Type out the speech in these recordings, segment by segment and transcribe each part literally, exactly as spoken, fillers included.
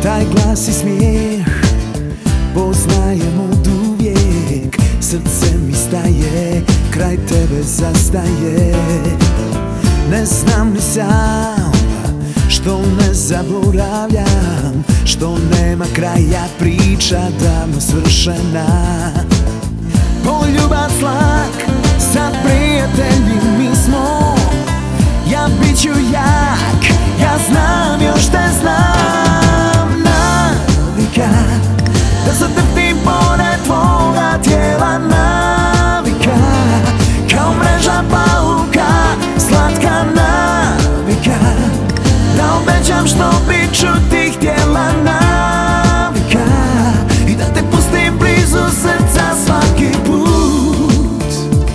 Taj glas i smijeh poznajem oduvijek. Srce mi staje, kraj tebe zastaje. Ne znam ni sam što ne zaboravljam, što nema kraja, priča davno svršena. Poljubac lak, sad prijatelji mi smo. Ja bit ću jak, ja znam, još te znam. Navika, da se trpim pored tvoga tijela. Navika, kao mreža pauka, slatka navika. Da obećam što bit ću ti htjela. Navika, i da te pustim blizu srca svaki put.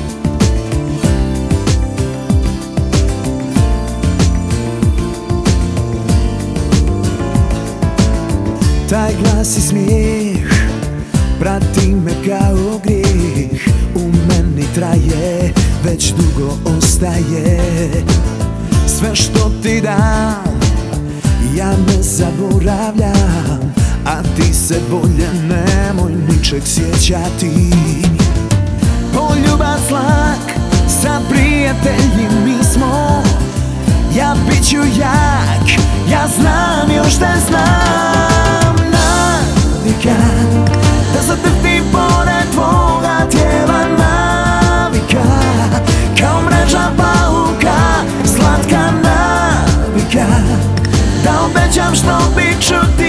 Taj glas i smijeh prati me kao grijeh. U meni traje, već dugo ostaje. Sve što ti dam, ja ne zaboravljam, a ti se bolje nemoj ničeg sjećati. Poljubac lak, sad prijatelji mi smo. Ja bit ću jak, ja znam, još te znam. Navika, da se trpim pored tvoga tijela. Navika, kao mreža pauka, slatka navika. Da obećam što bit ću ti